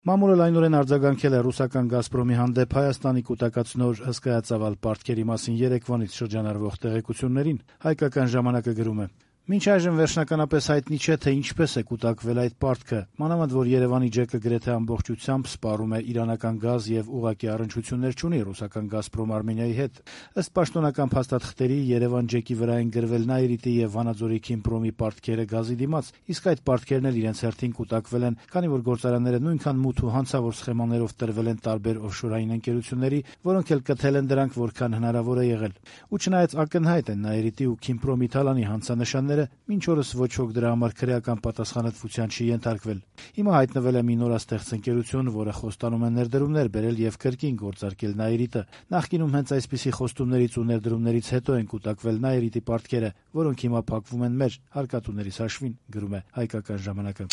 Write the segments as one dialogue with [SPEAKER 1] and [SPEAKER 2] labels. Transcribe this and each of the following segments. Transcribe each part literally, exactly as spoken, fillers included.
[SPEAKER 1] Մամուլը լայնորեն արձագանքել է ռուսական «Գազպրոմի» հանդեպ Հայաստանի կուտակած նոր հսկայածավալ պարտքերի մասին երեկվանից շրջանառվող տեղեկություններին։ Հայկական ժամանակը գրում է. «Մինչ այժմ վերջնականապես հայտնի չէ, թե ինչպես է կուտակվել այդ պարտքը, մանավանդ որ Երևանի ջեկը գրեթե ամբողջությամբ սպառում է իրանական գազ եւ ուղղակի առնչություններ չունի ռուսական «Գազպրոմ Արմենիայի» հետ։ Ըստ պաշտոնական փաստաթղթերի, Երևան ջեկի վրա են գրվել Նայիրիտի եւ Վանաձորի Քիմպրոմի պարտքերը գազի դիմաց, իսկ այդ պարտքերն էլ իրենց հերթին կուտակվել են, քանի որ գործարանները նույնքան մութ ու հանցավոր սխեմաներով տրվել են տարբեր օֆշորային ընկերությունների, որոնք էլ կթել են դրանք որքան հնարավոր է եղել։ Ու չնայած ակնհայտ են Նայիրիտի ու Քիմպրոմի թալանի հանցանշանները, մինչ օրս ոչ ոք դրա համար քրեական պատասխանատվության չի ենթարկվել։ Հիմա հայտնվել է մի նորաստեղծ ընկերություն, որը խոստանում է ներդրումներ բերել եւ կրկին գործարկել Նայիրիտը։ Նախկինում հենց այսպիսի խոստումներից ու ներդրումներից հետո են կուտակվել Նայիրիտի պարտքերը, որոնք հիմա փակվում են մեր հարկատուներիս հաշվին, գրում է Հայկական ժամանակը։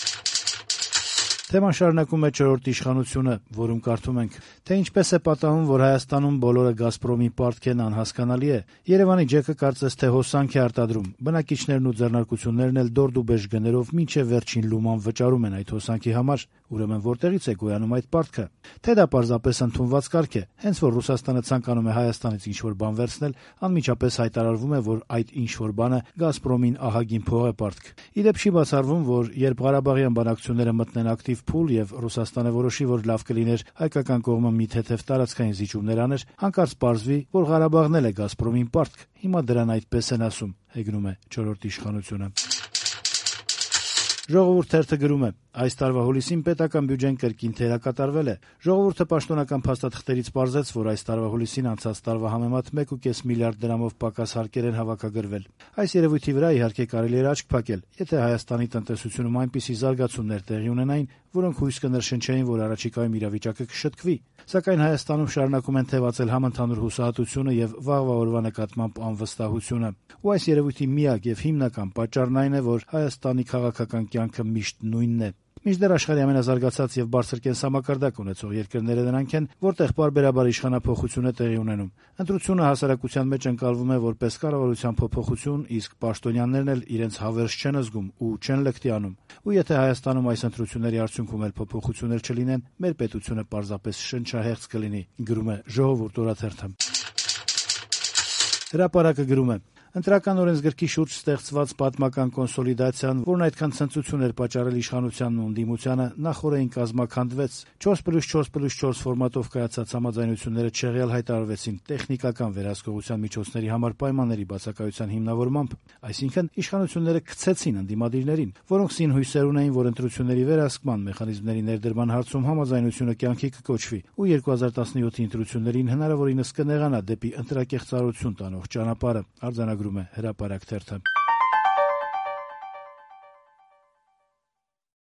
[SPEAKER 1] Թեման շարունակում է չորրորդ իշխանությունը, որում կարդում ենք. թե ինչպես է պատահում, որ Հայաստանում բոլորը «Գազպրոմի» պարտքեն անհասկանալի է։ Երևանի ջեկը կարծես թե հոսանք է արտադրում, բնակիչներն ու ձեռնարկություններն էլ դորդուբեժ գներով մինչև վերջին լուման վճարում են այդ հոսանքի համար, ուրեմն որտեղից է գոյանում այդ պարտքը։ Թե դա պարզապես ընդունված կարգ է, հենց որ Ռուսաստանը ցանկանում է Հայաստանից ինչ-որ բան վերցնել, անմիջապես հայտարարվում է, որ այդ ինչ-որ բանը «Գազպրոմին» ահագին փող է պարտք։ Ի դեպ չի բացառվում, որ երբ Ղարաբաղյան բանակցությունները մտնեն ակտիվ փուլ եւ Ռուսաստանը որոշի, որ լավ կլիներ հայկական կողմը մի թեթև տարածքային զիջումներ աներ, հանկարծ պարզվի, որ Ղարաբաղն էլ է «Գազպրոմին» պարտք։ Հիմա դրան այդպես են ասում, հեգնում է չորրորդ իշխանությունը։ Ժողովուրդ թերթը գրում է. այս տարվա հուլիսին պետական բյուջեն կրկին թերակատարվել է։ Ժողովուրդը պաշտոնական փաստաթղթերից պարզեց, որ այս տարվա հուլիսին անցած տարվա համեմատ մեկ ու կես միլիարդ դրամով պակաս հարկեր են հավաքագրվել։ Այս երևույթի վրա իհարկե կարելի էր աչք փակել, եթե Հայաստանի տնտեսությունում այնպիսի զարգացումներ տեղի ունենային, որոնք հույս կնրշնչեին, որ առաջիկայում իրավիճակը կշտկվի։ Սակայն Հայաստանում շարունակում են թևածել համընդհանուր հուսահատությունը եւ վաղվա օրվա նկատմամբ անվստահությունը։ Ու այս երևույթի միակ եւ հիմնական պատճառն այն է, որ Հայաստանի քաղաքական կյանքը միշտ նույնն է։ Մինչդեռ աշխարհի ամենազարգացած եւ բարձր կենսամակարդակ ունեցող երկրները նրանք են, որտեղ պարբերաբար իշխանափոխություն է տեղի ունենում։ Ընտրությունը հասարակության մեջ ընկալվում է որպես կառավարության փոփոխություն, իսկ պաշտոնյաներն էլ իրենց հավերժ չեն զգում ու չեն լկտի անում։ Ու եթե Հայաստանում այս ընտրությունների արդյունքում էլ փոփոխություններ չլինեն, մեր պետությունը պարզապես շնչահեղձ կլինի, գրում է Ժողովուրդ օրաթերթը։ Հրապարակը գրում է. Ընտրական օրենսգրքի շուրջ ստեղծված պատմական կոնսոլիդացիան, որն այդքան ցնծություն էր պատճառել իշխանությանն ու ընդդիմությանը, նախօրեին կազմաքանդվեց։ չորս պլյուս չորս պլյուս չորս ֆորմատով կայացած համաձայնությունները չեղյալ հայտարարվեցին տեխնիկական վերահսկողության միջոցների համար պայմանների բացակայության հիմնավորմամբ, այսինքն իշխանությունները քցեցին ընդդիմադիրներին, որոնք սին հույսեր ունեին, որ ընտրությունների վերահսկման մեխանիզմների ներդրման հարցում համաձայնությունը կյանքի կկոչվի ու երկու հազար տասնյոթի ընտրություններին հնարավորինս կնեղանա դեպի ընտրակեղծարություն տանող ճանապարհը, արձանագրում է Հրապարակ թերթը։